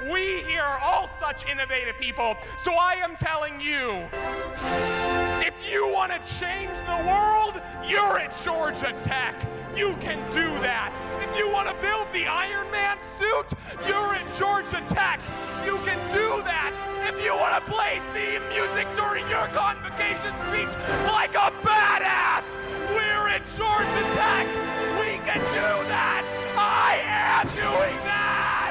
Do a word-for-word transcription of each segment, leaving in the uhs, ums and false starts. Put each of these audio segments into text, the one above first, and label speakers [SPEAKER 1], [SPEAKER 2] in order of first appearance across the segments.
[SPEAKER 1] We here are all such innovative people, so I am telling you, if you want to change the world, you're at Georgia Tech. You can do that. If you want to build the Iron Man suit, you're at Georgia Tech. You can do that. If you want to play theme music during your convocation speech like a badass, we're at Georgia Tech. We can do that. I am doing that.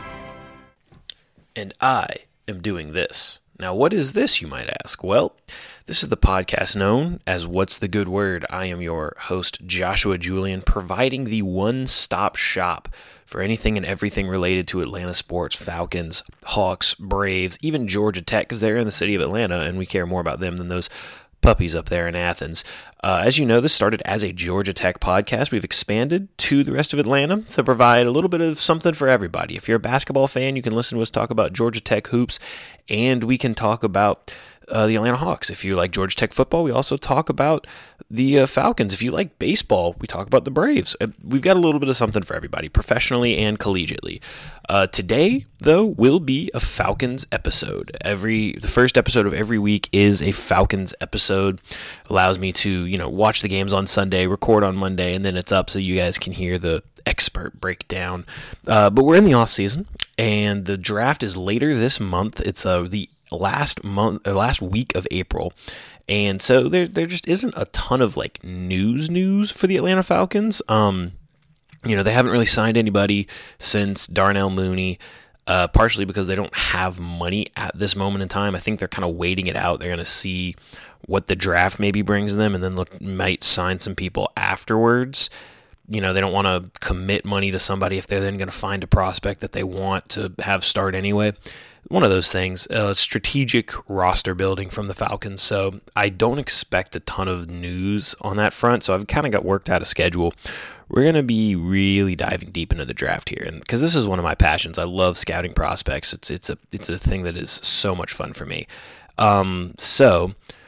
[SPEAKER 2] And I am doing this. Now, what is this, you might ask? Well, this is the podcast known as What's the Good Word? I am your host, Joshua Julian, providing the one-stop shop for anything and everything related to Atlanta sports, Falcons, Hawks, Braves, even Georgia Tech, because they're in the city of Atlanta, and we care more about them than those puppies up there in Athens. Uh, as you know, this started as a Georgia Tech podcast. We've expanded to the rest of Atlanta to provide a little bit of something for everybody. If you're a basketball fan, you can listen to us talk about Georgia Tech hoops, and we can talk about uh, the Atlanta Hawks. If you like Georgia Tech football, we also talk about the uh, Falcons. If you like baseball, we talk about the Braves. Uh, we've got a little bit of something for everybody, professionally and collegiately. Uh, today, though, will be a Falcons episode. Every the first episode of every week is a Falcons episode. Allows me to, you know, watch the games on Sunday, record on Monday, and then it's up so you guys can hear the expert breakdown. Uh, but we're in the off season, and the draft is later this month. It's uh, the last month, or last week of April. And so there there just isn't a ton of like news news for the Atlanta Falcons. Um, you know, they haven't really signed anybody since Darnell Mooney, uh, partially because they don't have money at this moment in time. I think they're kind of waiting it out. They're going to see what the draft maybe brings them, and then look, might sign some people afterwards. You know, they don't want to commit money to somebody if they're then going to find a prospect that they want to have start anyway. One of those things, uh, strategic roster building from the Falcons. So I don't expect a ton of news on that front. So I've kind of got worked out a schedule. We're going to be really diving deep into the draft here, and because this is one of my passions. I love scouting prospects. It's it's a it's a thing that is so much fun for me. Um, so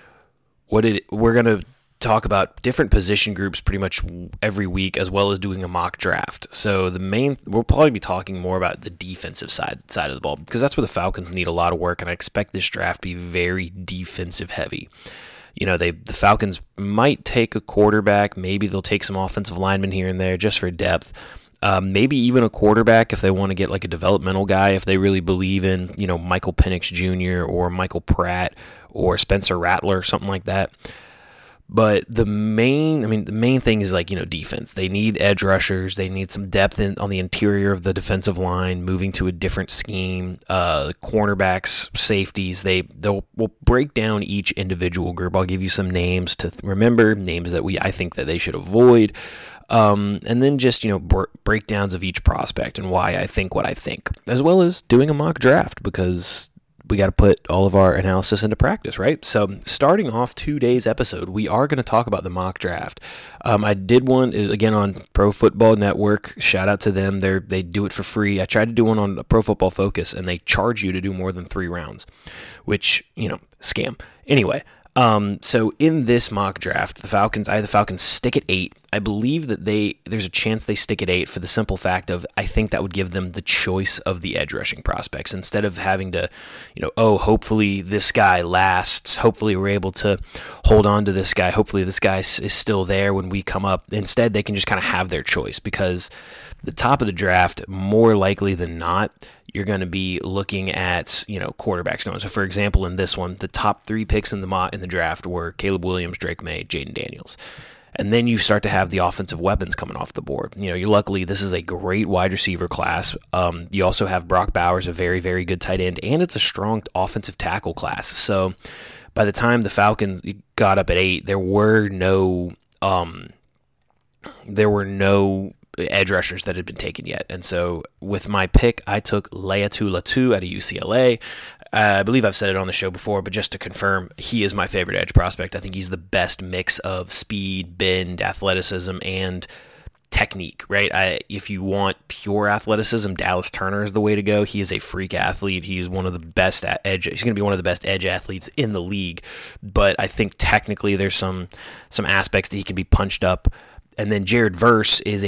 [SPEAKER 2] what it we're going to talk about different position groups pretty much every week, as well as doing a mock draft. So the main, we'll probably be talking more about the defensive side side of the ball, because that's where the Falcons need a lot of work, and I expect this draft to be very defensive heavy. You know, they the Falcons might take a quarterback, maybe they'll take some offensive linemen here and there just for depth. Um, maybe even a quarterback if they want to get like a developmental guy, if they really believe in, you know, Michael Penix Junior or Michael Pratt or Spencer Rattler, something like that. But the main, I mean, the main thing is like, you know, defense. They need edge rushers. They need some depth in, on the interior of the defensive line, moving to a different scheme. Uh, cornerbacks, safeties. They they'll we'll break down each individual group. I'll give you some names to remember, names that we I think that they should avoid, um, and then just you know br- breakdowns of each prospect and why I think what I think, as well as doing a mock draft, because we got to put all of our analysis into practice, right? So starting off today's episode, we are going to talk about the mock draft. Um, I did one, again, on Pro Football Network. Shout out to them. They they do it for free. I tried to do one on Pro Football Focus, and they charge you to do more than three rounds, which, you know, scam. Anyway, um, so in this mock draft, the Falcons, I have the Falcons stick at eight. I believe that they there's a chance they stick at eight for the simple fact of I think that would give them the choice of the edge rushing prospects instead of having to, you know, oh, hopefully this guy lasts. Hopefully we're able to hold on to this guy. Hopefully this guy is still there when we come up. Instead, they can just kind of have their choice, because the top of the draft, more likely than not, you're going to be looking at, you know, quarterbacks going. So, for example, in this one, the top three picks in the mo- in the draft were Caleb Williams, Drake May, Jaden Daniels. And then you start to have the offensive weapons coming off the board. You know, you luckily, this is a great wide receiver class. Um, you also have Brock Bowers, a very, very good tight end, and it's a strong offensive tackle class. So by the time the Falcons got up at eight, there were no, um, there were no edge rushers that had been taken yet. And so with my pick, I took Laiatu Latu out of U C L A. Uh, I believe I've said it on the show before, but just to confirm, he is my favorite edge prospect. I think he's the best mix of speed, bend, athleticism, and technique, right? I, if you want pure athleticism, Dallas Turner is the way to go. He is a freak athlete. He's one of the best at edge. He's going to be one of the best edge athletes in the league. But I think technically there's some some aspects that he can be punched up. And then Jared Verse is a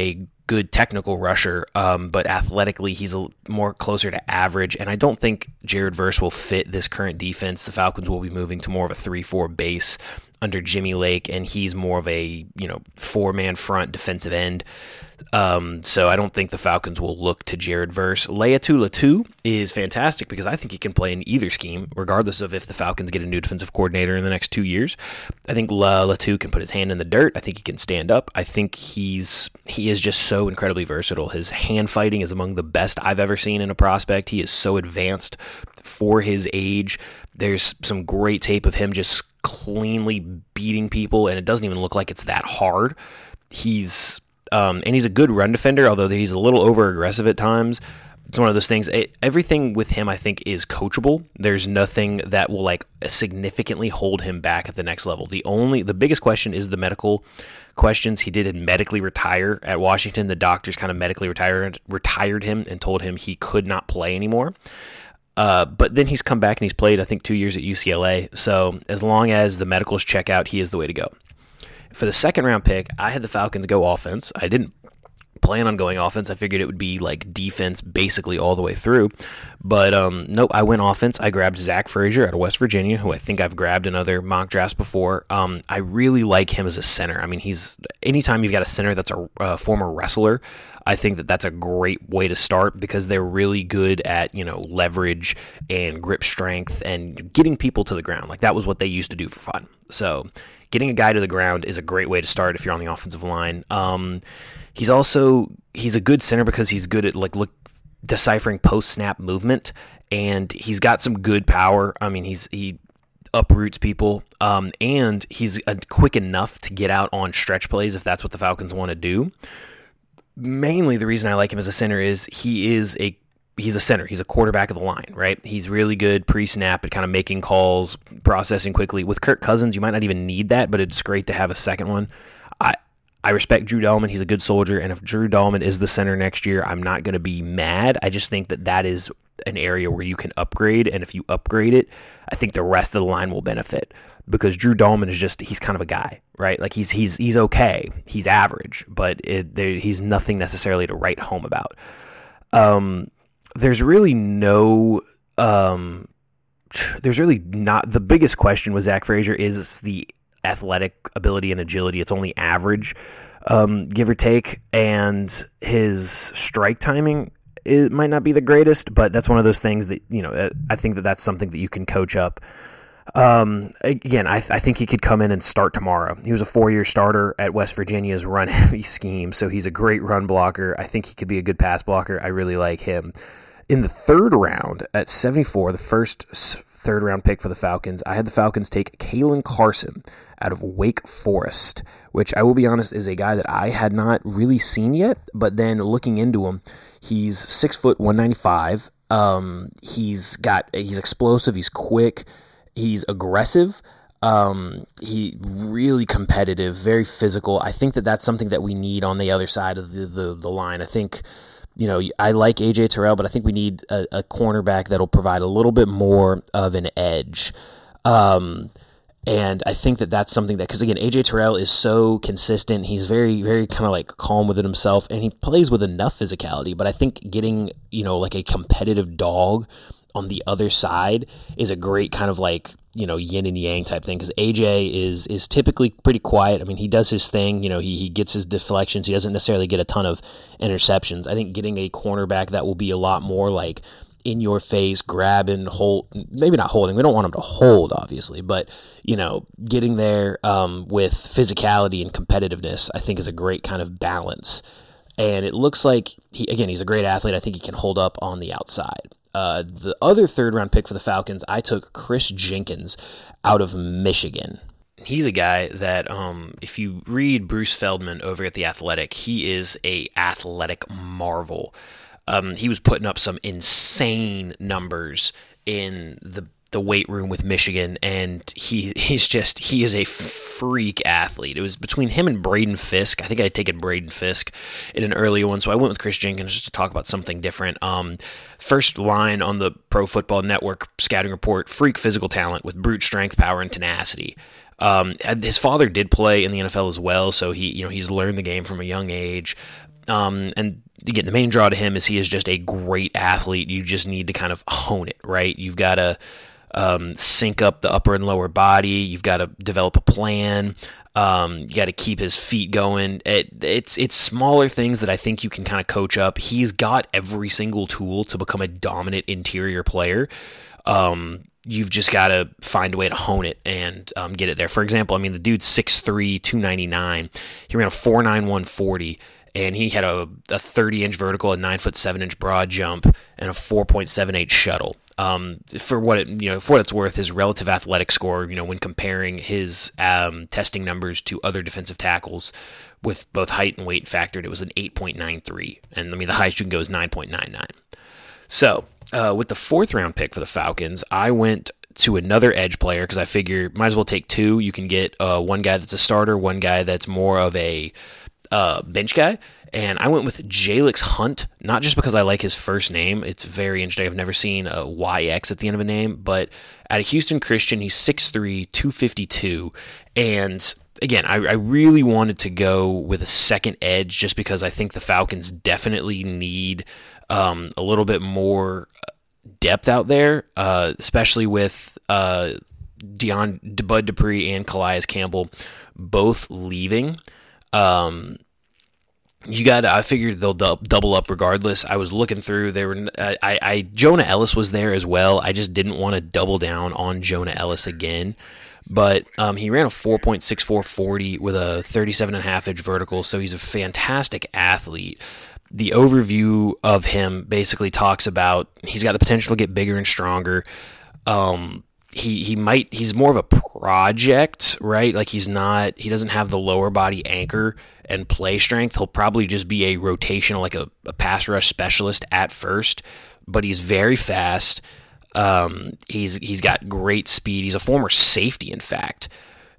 [SPEAKER 2] good technical rusher, um, but athletically he's a, more closer to average, and I don't think Jared Verse will fit this current defense. The Falcons will be moving to more of a three four base under Jimmy Lake, and he's more of a, you know, four-man front defensive end. Um, so I don't think the Falcons will look to Jared Verse. Laiatu Latu is fantastic because I think he can play in either scheme, regardless of if the Falcons get a new defensive coordinator in the next two years. I think La, Latu can put his hand in the dirt. I think he can stand up. I think he's he is just so incredibly versatile. His hand fighting is among the best I've ever seen in a prospect. He is so advanced for his age. There's some great tape of him just cleanly beating people, and it doesn't even look like it's that hard. He's Um, and he's a good run defender, although he's a little over-aggressive at times. It's one of those things. It, everything with him, I think, is coachable. There's nothing that will like significantly hold him back at the next level. The only, the biggest question is the medical questions. He did medically retire at Washington. The doctors kind of medically retired retired him and told him he could not play anymore. Uh, but then he's come back and he's played, I think, two years at U C L A. So as long as the medicals check out, he is the way to go. For the second round pick, I had the Falcons go offense. I didn't plan on going offense. I figured it would be like defense basically all the way through. But um, nope, I went offense. I grabbed Zach Frazier out of West Virginia, who I think I've grabbed in other mock drafts before. Um, I really like him as a center. I mean, he's anytime you've got a center that's a uh, former wrestler, I think that that's a great way to start because they're really good at, you know, leverage and grip strength and getting people to the ground. Like that was what they used to do for fun. So getting a guy to the ground is a great way to start if you're on the offensive line. Um, he's also he's a good center because he's good at like look deciphering post snap movement, and he's got some good power. I mean, he's he uproots people, um, and he's uh, quick enough to get out on stretch plays if that's what the Falcons want to do. Mainly, the reason I like him as a center is he is a he's a center. He's a quarterback of the line, right? He's really good pre-snap at kind of making calls, processing quickly. With Kirk Cousins, you might not even need that, but it's great to have a second one. I I respect Drew Dalman. He's a good soldier, and if Drew Dalman is the center next year, I'm not going to be mad. I just think that that is an area where you can upgrade, and if you upgrade it, I think the rest of the line will benefit because Drew Dalman is just, he's kind of a guy, right? Like he's he's he's okay. He's average, but it, there, he's nothing necessarily to write home about. Um, there's really no, um, there's really not, the biggest question with Zach Frazier is the athletic ability and agility. It's only average, um, give or take, and his strike timing, it might not be the greatest, but that's one of those things that, you know, I think that that's something that you can coach up. Um, again, I, th- I think he could come in and start tomorrow. He was a four-year starter at West Virginia's run-heavy scheme, so he's a great run blocker. I think he could be a good pass blocker. I really like him. In the third round, at seventy-four, the first third-round pick for the Falcons, I had the Falcons take Kalen Carson out of Wake Forest, which I will be honest is a guy that I had not really seen yet, but then looking into him, he's six foot one ninety-five. Um, he's got he's explosive. He's quick. He's aggressive. Um, he really competitive, very physical. I think that that's something that we need on the other side of the, the, the line. I think, you know, I like A J Terrell, but I think we need a, a cornerback that'll provide a little bit more of an edge. Um, and I think that that's something that, because again, A J Terrell is so consistent. He's very, very kind of like calm within himself, and he plays with enough physicality. But I think getting, you know, like a competitive dog on the other side is a great kind of like, you know, yin and yang type thing, because A J is is typically pretty quiet. I mean, he does his thing, you know, he, he gets his deflections. He doesn't necessarily get a ton of interceptions. I think getting a cornerback that will be a lot more like in your face, grabbing, hold, maybe not holding. We don't want him to hold, obviously, but, you know, getting there um, with physicality and competitiveness, I think is a great kind of balance. And it looks like, he again, he's a great athlete. I think he can hold up on the outside. Uh, the other third-round pick for the Falcons, I took Chris Jenkins out of Michigan. He's a guy that, um, if you read Bruce Feldman over at The Athletic, he is a athletic marvel. Um, he was putting up some insane numbers in the the weight room with Michigan, and he he's just, he is a freak athlete. It was between him and Braden Fisk. I think I had taken Braden Fisk in an earlier one, so I went with Chris Jenkins just to talk about something different. Um, first line on the Pro Football Network scouting report, freak physical talent with brute strength, power, and tenacity. Um, his father did play in the N F L as well, so he, you know, he's learned the game from a young age. Um, and again, the main draw to him is he is just a great athlete. You just need to kind of hone it, right? You've got to um, sync up the upper and lower body. You've got to develop a plan. Um, you got to keep his feet going. It, it's it's smaller things that I think you can kind of coach up. He's got every single tool to become a dominant interior player. Um, you've just got to find a way to hone it and um, get it there. For example, I mean, the dude's six three, two ninety-nine. He ran a four nine, one forty, and he had a, a thirty-inch vertical, a nine foot seven inch broad jump, and a four point seven eight shuttle. Um, for what it, you know, for what it's worth, his relative athletic score, you know, when comparing his um, testing numbers to other defensive tackles with both height and weight factored, it was an eight point nine three, and I mean the highest you can go is nine point nine nine. So uh, with the fourth round pick for the Falcons, I went to another edge player because I figure might as well take two. You can get uh, one guy that's a starter, one guy that's more of a uh, bench guy. And I went with Jalix Hunt, not just because I like his first name. It's very interesting. I've never seen a Y X at the end of a name. But out of Houston Christian, he's six three, two fifty-two. And again, I, I really wanted to go with a second edge just because I think the Falcons definitely need um, a little bit more depth out there, uh, especially with uh, Dion, Bud Dupree and Calais Campbell both leaving. Um You got. I figured they'll du- double up regardless. I was looking through. There were. Uh, I, I. Jonah Ellis was there as well. I just didn't want to double down on Jonah Ellis again. But um, he ran a four point six four forty with a thirty-seven and a half inch vertical. So he's a fantastic athlete. The overview of him basically talks about he's got the potential to get bigger and stronger. Um, he he might. He's more of a project, right? Like he's not. He doesn't have the lower body anchor and play strength. He'll probably just be a rotational, like a, a pass rush specialist at first, but he's very fast. Um, he's he's got great speed. He's a former safety, in fact,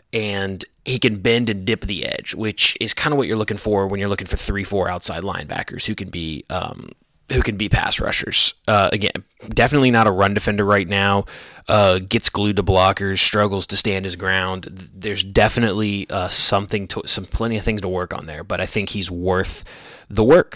[SPEAKER 2] and he can bend and dip the edge, which is kind of what you're looking for when you're looking for three, four outside linebackers who can be um, who can be pass rushers. Uh, again, definitely not a run defender right now. Uh, gets glued to blockers, struggles to stand his ground. There's definitely uh, something to, some plenty of things to work on there, but I think he's worth the work.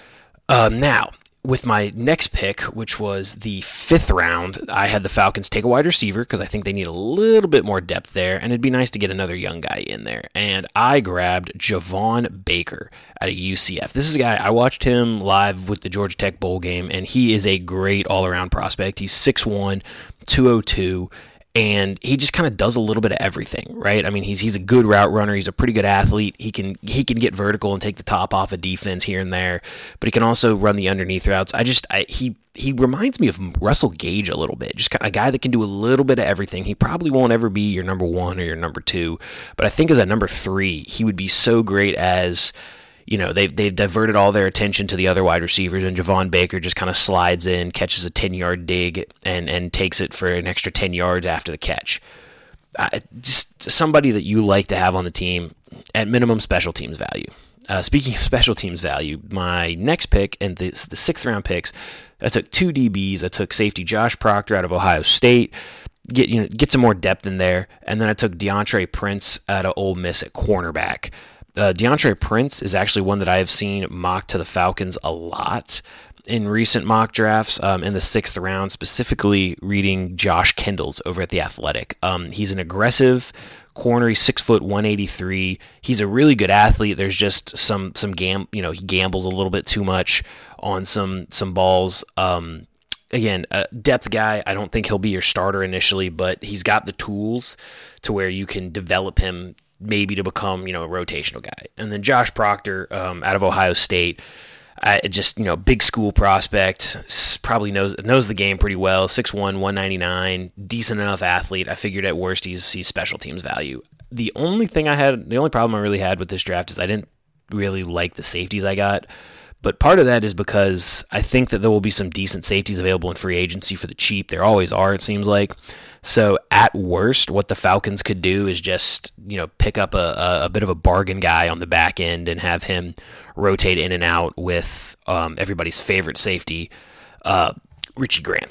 [SPEAKER 2] Uh, now, with my next pick, which was the fifth round, I had the Falcons take a wide receiver because I think they need a little bit more depth there, and it'd be nice to get another young guy in there. And I grabbed Javon Baker out of U C F. This is a guy, I watched him live with the Georgia Tech bowl game, and he is a great all-around prospect. He's six one, two oh two, and he just kind of does a little bit of everything, right? I mean, he's he's a good route runner. He's a pretty good athlete. He can he can get vertical and take the top off of defense here and there, but he can also run the underneath routes. I just I, he he reminds me of Russell Gage a little bit, just kind of a guy that can do a little bit of everything. He probably won't ever be your number one or your number two, but I think as a number three, he would be so great as, you know, they've, they've diverted all their attention to the other wide receivers, and Javon Baker just kind of slides in, catches a ten-yard dig, and, and takes it for an extra ten yards after the catch. Uh, just somebody that you like to have on the team, at minimum special teams value. Uh, speaking of special teams value, my next pick, and the, the sixth round picks, I took two D Bs. I took safety Josh Proctor out of Ohio State, get you know get some more depth in there, and then I took DeAndre Prince out of Ole Miss at cornerback. Uh, DeAndre Prince is actually one that I have seen mocked to the Falcons a lot in recent mock drafts um, in the sixth round, specifically reading Josh Kendall's over at The Athletic. Um, he's an aggressive corner. He's six foot, one eighty-three. He's a really good athlete. There's just some, some gam, you know, he gambles a little bit too much on some, some balls. Um, Again, a depth guy. I don't think he'll be your starter initially, but he's got the tools to where you can develop him maybe to become, you know, a rotational guy. And then Josh Proctor um, out of Ohio State, I just, you know, big school prospect, probably knows knows the game pretty well, six one, one ninety-nine, decent enough athlete. I figured at worst he's, he's special teams value. The only thing I had, the only problem I really had with this draft is I didn't really like the safeties I got. But part of that is because I think that there will be some decent safeties available in free agency for the cheap. There always are, it seems like. So at worst, what the Falcons could do is just, you know, pick up a, a, a bit of a bargain guy on the back end and have him rotate in and out with um, everybody's favorite safety, uh, Richie Grant.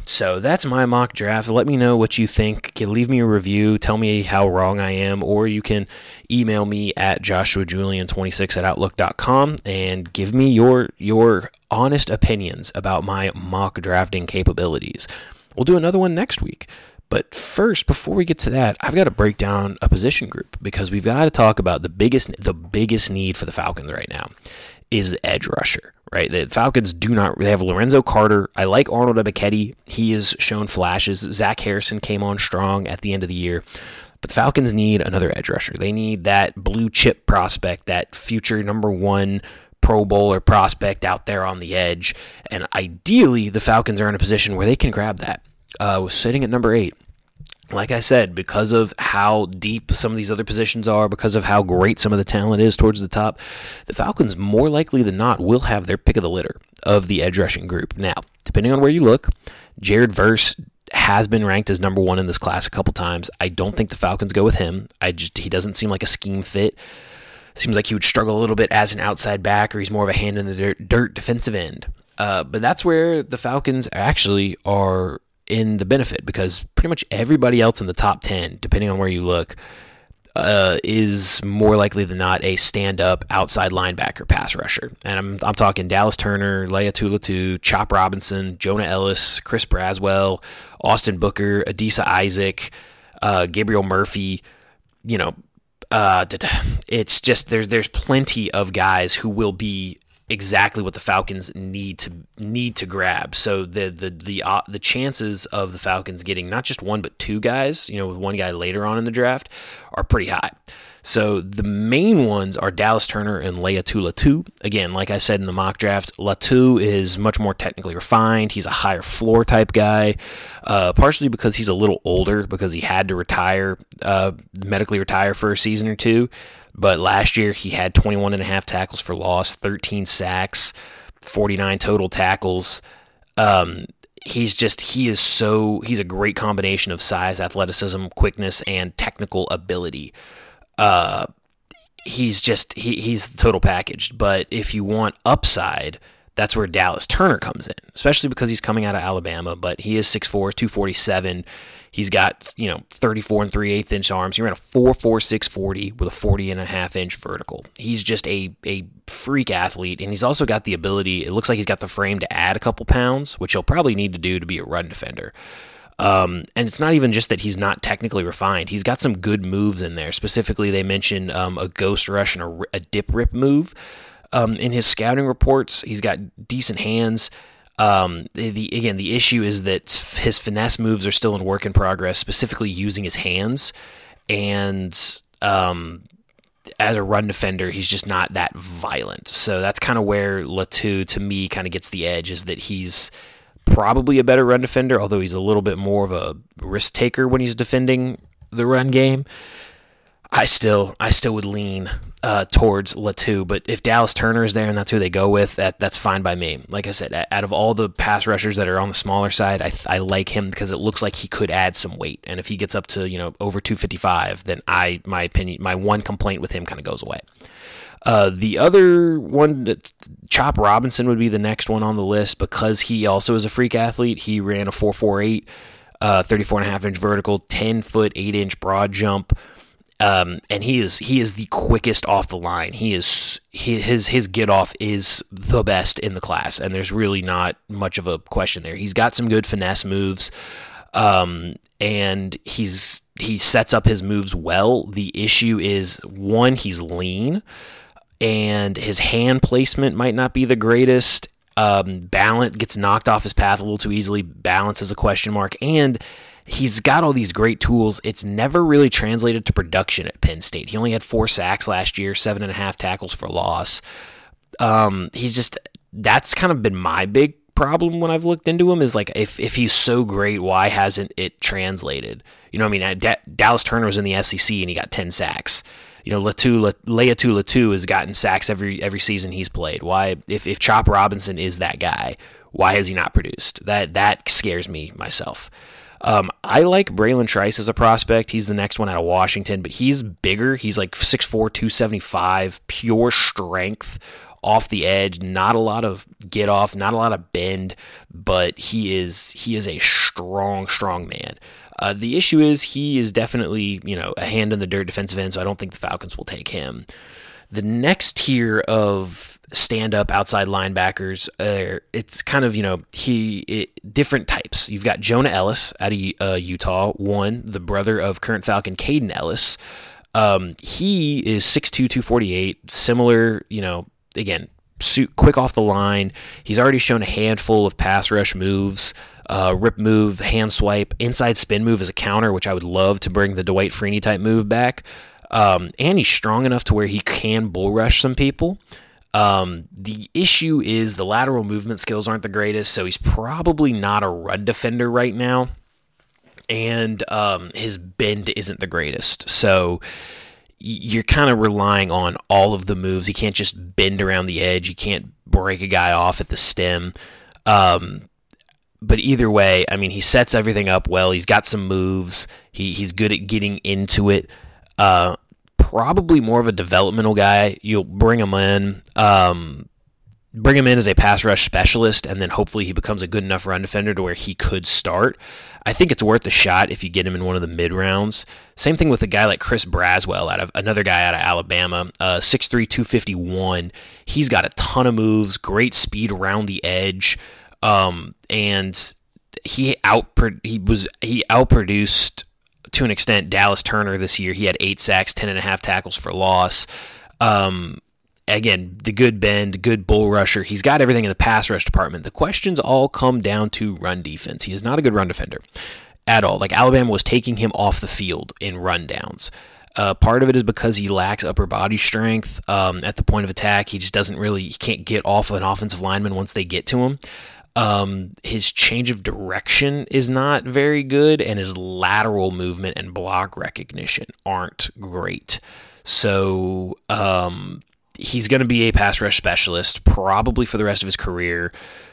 [SPEAKER 2] So that's my mock draft. Let me know what you think. You can leave me a review. Tell me how wrong I am, or you can email me at joshua julian twenty-six at outlook dot com and give me your your honest opinions about my mock drafting capabilities. We'll do another one next week. But first, before we get to that, I've got to break down a position group because we've got to talk about the biggest the biggest need for the Falcons right now is the edge rusher. Right, the Falcons do not. They have Lorenzo Carter. I like Arnold Ebiketie. He has shown flashes. Zach Harrison came on strong at the end of the year. But the Falcons need another edge rusher. They need that blue chip prospect, that future number one Pro Bowler prospect out there on the edge. And ideally, the Falcons are in a position where they can grab that. Uh, sitting at number eight. Like I said, because of how deep some of these other positions are, because of how great some of the talent is towards the top, the Falcons, more likely than not, will have their pick of the litter of the edge rushing group. Now, depending on where you look, Jared Verse has been ranked as number one in this class a couple times. I don't think the Falcons go with him. I just he doesn't seem like a scheme fit. Seems like he would struggle a little bit as an outside back, or he's more of a hand in the dirt, dirt defensive end. Uh, but that's where the Falcons actually are in the benefit, because pretty much everybody else in the top ten, depending on where you look, uh, is more likely than not a stand-up outside linebacker pass rusher. And I'm I'm talking Dallas Turner, Laiatu Latu, Chop Robinson, Jonah Ellis, Chris Braswell, Austin Booker, Adisa Isaac, uh, Gabriel Murphy. You know, uh, it's just there's there's plenty of guys who will be exactly what the Falcons need to need to grab. So the the the uh, the chances of the Falcons getting not just one but two guys, you know, with one guy later on in the draft, are pretty high. So the main ones are Dallas Turner and Laiatu Latu. Again, like I said in the mock draft, Latu is much more technically refined. He's a higher floor type guy, uh, partially because he's a little older, because he had to retire, uh, medically retire for a season or two. But last year he had twenty-one and a half tackles for loss, thirteen sacks, forty-nine total tackles. Um, he's just, he is so, he's a great combination of size, athleticism, quickness, and technical ability. Uh, he's just, he, he's the total package. But if you want upside, that's where Dallas Turner comes in, especially because he's coming out of Alabama, but he is six foot four, two forty-seven. He's got, you know, thirty-four and three-eighths inch arms. He ran a four four six forty with a forty and a half inch vertical. He's just a, a freak athlete, and he's also got the ability, it looks like he's got the frame to add a couple pounds, which he'll probably need to do to be a run defender. Um, and it's not even just that he's not technically refined. He's got some good moves in there. Specifically, they mentioned um, a ghost rush and a, a dip rip move. Um, in his scouting reports, he's got decent hands. Um, the, the again, the issue is that his finesse moves are still in work in progress, specifically using his hands. And um, as a run defender, he's just not that violent. So that's kind of where Latu, to me, kind of gets the edge, is that he's probably a better run defender, although he's a little bit more of a risk taker when he's defending the run game. I still, I still would lean uh, towards Latu, but if Dallas Turner is there and that's who they go with, that that's fine by me. Like I said, out of all the pass rushers that are on the smaller side, I I like him because it looks like he could add some weight, and if he gets up to, you know, over two fifty-five, then I my opinion, my one complaint with him kind of goes away. Uh, the other one, that's, Chop Robinson would be the next one on the list, because he also is a freak athlete. He ran a four four eight, uh, thirty-four and a half inch vertical, ten foot eight inch broad jump. Um, and he is he is the quickest off the line. He is he, his his get off is the best in the class, and there's really not much of a question there. He's got some good finesse moves, um, and he's he sets up his moves well. The issue is, one, he's lean, and his hand placement might not be the greatest. Um, balance gets knocked off his path a little too easily. Balance is a question mark, and he's got all these great tools. It's never really translated to production at Penn State. He only had four sacks last year, seven and a half tackles for loss. Um, he's just, that's kind of been my big problem when I've looked into him, is like, if, if he's so great, why hasn't it translated? You know what I mean? D- Dallas Turner was in the S E C and he got ten sacks. You know, Latu, La, Laiatu Latu has gotten sacks every every season he's played. Why, if, if Chop Robinson is that guy, why has he not produced? That that scares me myself. Um, I like Braylon Trice as a prospect. He's the next one out of Washington, but he's bigger. He's like six four, two seventy-five, pure strength, off the edge, not a lot of get off, not a lot of bend, but he is he is a strong, strong man. Uh, the issue is he is definitely, you know, a hand in the dirt defensive end, so I don't think the Falcons will take him. The next tier of stand-up outside linebackers, uh, it's kind of, you know, he it, different types. You've got Jonah Ellis out of uh, Utah, one, the brother of current Falcon Caden Ellis. Um, he is six two, two forty-eight, similar, you know, again, suit, quick off the line. He's already shown a handful of pass rush moves, uh, rip move, hand swipe, inside spin move as a counter, which I would love to bring the Dwight Freeney type move back. Um, and he's strong enough to where he can bull rush some people. Um, the issue is the lateral movement skills aren't the greatest, so he's probably not a run defender right now. And um, his bend isn't the greatest. So you're kind of relying on all of the moves. He can't just bend around the edge. You can't break a guy off at the stem. Um, but either way, I mean, he sets everything up well. He's got some moves. He he's good at getting into it. Uh, probably more of a developmental guy. You'll bring him in, um, bring him in as a pass rush specialist, and then hopefully he becomes a good enough run defender to where he could start. I think it's worth a shot if you get him in one of the mid rounds. Same thing with a guy like Chris Braswell, out of another guy out of Alabama, uh, six three, two fifty-one. He's got a ton of moves, great speed around the edge, um, and he out he was he outproduced to an extent Dallas Turner this year. He had eight sacks, ten and a half tackles for loss. Um, again, the good bend, good bull rusher. He's got everything in the pass rush department. The questions all come down to run defense. He is not a good run defender at all. Like, Alabama was taking him off the field in run downs. Uh, part of it is because he lacks upper body strength um, at the point of attack. He just doesn't really, he can't get off of an offensive lineman once they get to him. Um, his change of direction is not very good, and his lateral movement and block recognition aren't great. So, um, he's going to be a pass rush specialist probably for the rest of his career.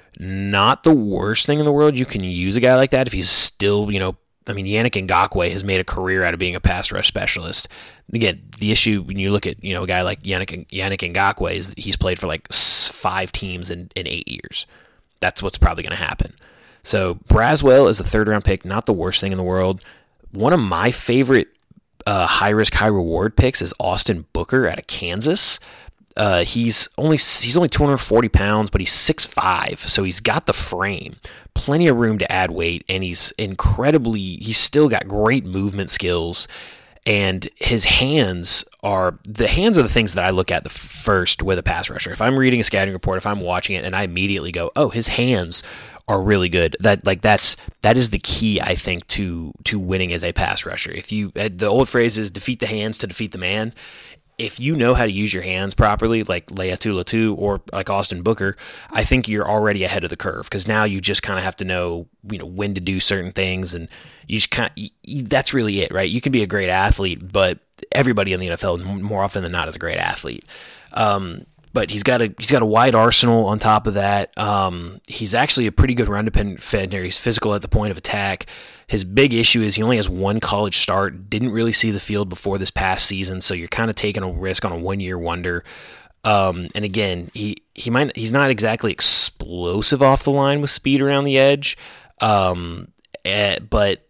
[SPEAKER 2] Not the worst thing in the world. You can use a guy like that if he's still, you know, I mean, Yannick Ngakoue has made a career out of being a pass rush specialist. Again, the issue when you look at, you know, a guy like Yannick, Yannick Ngakoue is that he's played for like five teams in, in eight years. That's what's probably going to happen. So Braswell is a third-round pick, not the worst thing in the world. One of my favorite uh, high-risk, high-reward picks is Austin Booker out of Kansas. Uh, he's only he's only two hundred forty pounds, but he's six five, so he's got the frame, plenty of room to add weight, and he's incredibly, he's still got great movement skills, and his hands are, the hands are the things that I look at the first with a pass rusher. If I'm reading a scouting report, if I'm watching it, and I immediately go, oh, his hands are really good. That like that's that is the key, I think, to to winning as a pass rusher. If you, the old phrase is defeat the hands to defeat the man. If you know how to use your hands properly, like Laiatu Latu or like Austin Booker, I think you're already ahead of the curve, because now you just kind of have to know, you know, when to do certain things, and you just kind of, that's really it, right? You can be a great athlete, but everybody in the N F L more often than not is a great athlete. Um, but he's got a he's got a wide arsenal on top of that. Um, he's actually a pretty good run defender. He's physical at the point of attack. His big issue is he only has one college start, didn't really see the field before this past season, so you're kind of taking a risk on a one-year wonder. Um, and again, he he might he's not exactly explosive off the line with speed around the edge, um, uh, but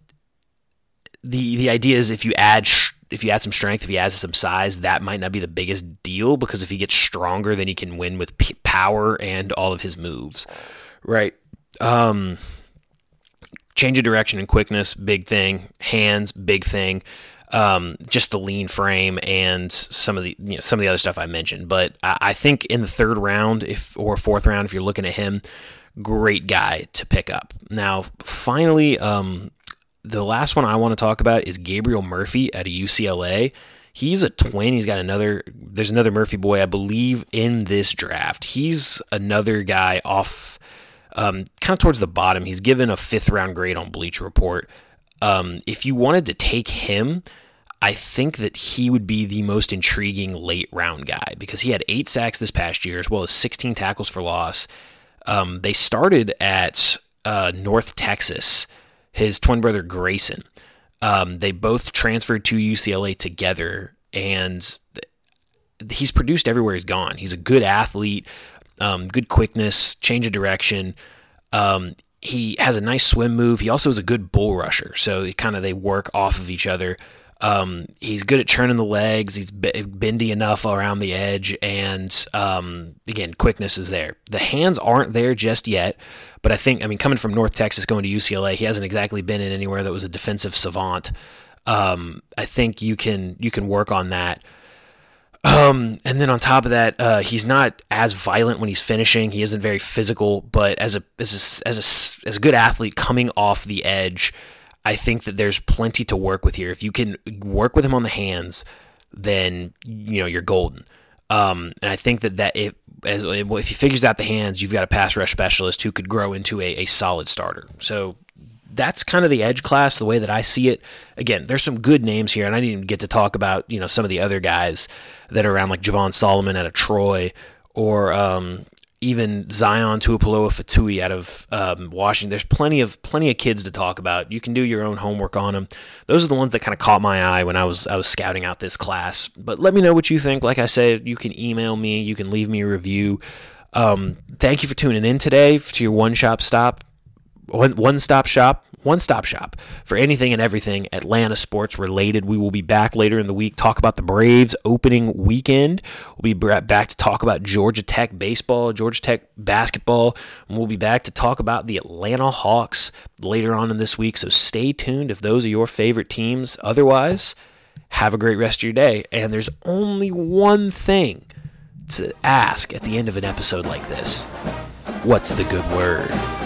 [SPEAKER 2] the the idea is if you add sh- if you add some strength, if he adds some size, that might not be the biggest deal, because if he gets stronger, then he can win with p- power and all of his moves, right? Um, change of direction and quickness, big thing. Hands, big thing. Um, just the lean frame and some of the you know, some of the other stuff I mentioned. But I, I think in the third round, if or fourth round, if you're looking at him, great guy to pick up. Now, finally, um, the last one I want to talk about is Gabriel Murphy out of U C L A. He's a twin. He's got another, there's another Murphy boy, I believe, in this draft. He's another guy off, um, kind of towards the bottom. He's given a fifth round grade on Bleacher Report. Um, if you wanted to take him, I think that he would be the most intriguing late round guy, because he had eight sacks this past year, as well as sixteen tackles for loss. Um, they started at uh, North Texas. His twin brother Grayson. Um, they both transferred to U C L A together, and he's produced everywhere he's gone. He's a good athlete, um, good quickness, change of direction. Um, he has a nice swim move. He also is a good bull rusher. So kind of they work off of each other. Um, he's good at churning the legs. He's b- bendy enough around the edge. And, um, again, quickness is there. The hands aren't there just yet, but I think, I mean, coming from North Texas, going to U C L A, he hasn't exactly been in anywhere that was a defensive savant. Um, I think you can, you can work on that. Um, and then on top of that, uh, he's not as violent when he's finishing. He isn't very physical, but as a, as a, as a, as a good athlete coming off the edge, I think that there's plenty to work with here. If you can work with him on the hands, then, you know, you're golden. Um, and I think that, that if, as, if he figures out the hands, you've got a pass rush specialist who could grow into a, a solid starter. So that's kind of the edge class, the way that I see it. Again, there's some good names here, and I didn't even get to talk about, you know, some of the other guys that are around, like Javon Solomon out of Troy, or um, even Zion Tuipuloa-Fatui out of um, Washington. There's plenty of plenty of kids to talk about. You can do your own homework on them. Those are the ones that kind of caught my eye when I was I was scouting out this class. But let me know what you think. Like I said, you can email me. You can leave me a review. Um, thank you for tuning in today to your one-shop stop. One, one-stop shop, one-stop shop for anything and everything Atlanta sports related. We will be back later in the week, talk about the Braves opening weekend. We'll be back to talk about Georgia Tech baseball, Georgia Tech basketball, and we'll be back to talk about the Atlanta Hawks later on in this week. So stay tuned if those are your favorite teams. Otherwise, have a great rest of your day. And there's only one thing to ask at the end of an episode like this. What's the good word?